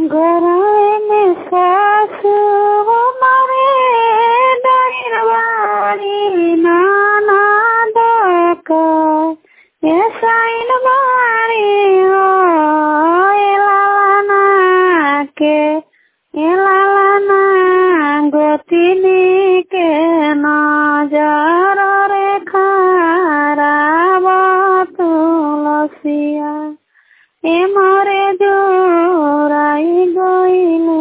गराने सासु मारे दरबारी नाना दका एसाइन बारी ओ एलाना के एलाना गोतिनी के नजर रे खराब तुलसिया ए मोरे जोराई गइल